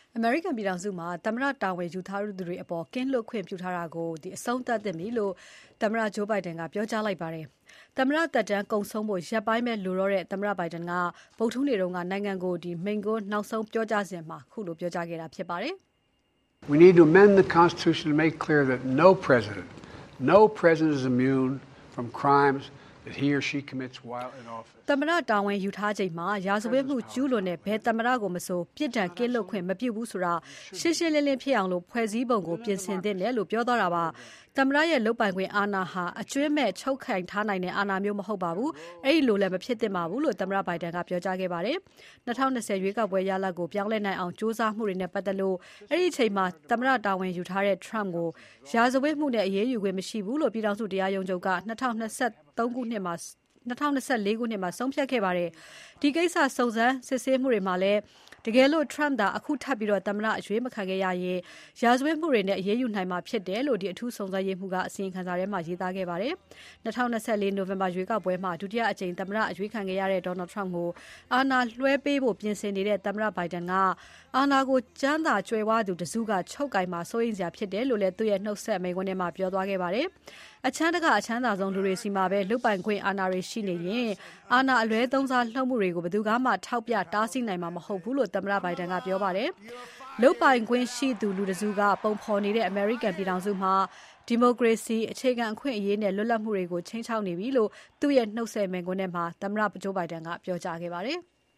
အမေရိကန်ပြည်ထောင်စုမှာသမ္မတတာဝန်ယူထားသူတွေအပေါ်ကင်းလွတ်ခွင့်ပြုထားတာကိုအဆုံးသတ်သင့်ပြီလို့သမ္မတ Joe Biden ကပြောကြားလိုက်ပါတယ်။သမ္မတသက်တမ်းကုန်ဆုံးဖို့ရက်ပိုင်းပဲလိုတော့တဲ့သမ္မတ Biden ကဗုဒ္ဓဟူးနေ့ကနိုင်ငံကိုမိန့်ခွန်းနောက်ဆုံးပြောကြားစဉ်မှာခုလိုပြောကြားခဲ့တာဖြစ်ပါတယ်။ We need to amend the Constitution to make clear that no president is immune from crimes that he or she commits while in office. သမ္မတတာဝန်ယူထားချိန်မှာရာဇဝတ်မှုကျူးလွန်တဲ့ဘယ်သမ္မတကိုမဆိုပြစ်ဒဏ်ကင်းလွတ်ခွင့်မပြုဘူးဆိုတာရှင်းရှင်းလင်းလင်းဖြစ်အောင်ဖွဲ့စည်းပုံကိုပြင်ဆင်သင့်တယ်လို့ပြောသွားတာပါ။သမ္မတရဲ့လုပ်ပိုင်ခွင့်အာဏာဟာအကျွင်းမဲ့ချုပ်ခိုင်ထားနိုင်တဲ့အာဏာမျိုးမဟုတ်ပါဘူး။အဲ့ဒီလိုလည်းမဖြစ်သင့်ပါဘူးလို့သမ္မတ Biden ကပြောကြားခဲ့ပါတယ်။2020ရွေးကောက်ပွဲရလဒ်ကိုပြောင်းလဲနိုင်အောင်စ조사မှုတွေနဲ့ပတ်သက်လို့အဲ့ဒီအချိန်မှာသမ္မတတာဝန်ယူထားတဲ့ Trump ကိုရာဇဝတ်မှုနဲ့အရေးယူခွင့်မရှိဘူးလို့ပြည်ထောင်စုတရားရုံးချုပ်က2024ခုနှစ်မှာဆုံးဖြတ်ခဲ့ပါတယ်။ဒီကိစ္စစုံစမ်းစစ်ဆေးမှုတွေမှာလည်းတကယ်လို့ Trump သာအခုထပ်ပြီးသမ္မတအရွေးမခံခဲ့ရရင်ရာဇဝတ်မှုတွေနဲ့အရေးယူနိုင်မှာဖြစ်တယ်လို့အထူးစုံစမ်းရေးမှူးကအစီရင်ခံစာထဲမှာရေးသားခဲ့ပါတယ်။2024နိုဝင်ဘာရွေးကောက်ပွဲမှာဒုတိယအကြိမ်သမ္မတအရွေးခံခဲ့ရတဲ့ Donald Trump ကိုအာဏာလွှဲပေးဖို့ပြင်ဆင်နေတဲ့သမ္မတ Biden ကအာဏာကိုကျမ်းသာကြွယ်ဝသူတစုကချုပ်ကိုင်မှာစိုးရိမ်စရာဖြစ်တယ်လို့လည်းသူ့ရဲ့နှုတ်ဆက်မိန့်ခွန်းထဲမှာပြောသွားခဲ့ပါတယ်။အချမ်းတကအချမ်းသာဆုံးလူတွေစီမှာပဲလုပ်ပိုင်ခွင့်အာဏာတွေရှိနေရင်အာဏာအလွဲသုံးစားလှုပ်မှုတွေကိုဘယ်သူမှထောက်ပြတားဆီးနိုင်မှာမဟုတ်ဘူးလို့သမ္မတ Biden ကပြောပါတယ်။လုပ်ပိုင်ခွင့်ရှိသူလူတစုကပုံဖော်နေတဲ့အမေရိကန်ပြည်ထောင်စုမှာဒီမိုကရေစီအခြေခံအခွင့်အရေးနဲ့လွတ်လပ်မှုတွေကိုချိန်ချောက်နေပြီလို့သူ့ရဲ့နှုတ်ဆက်မိန့်ခွန်းထဲမှာသမ္မတ Joe Biden ကပြောကြားခဲ့ပါတယ်။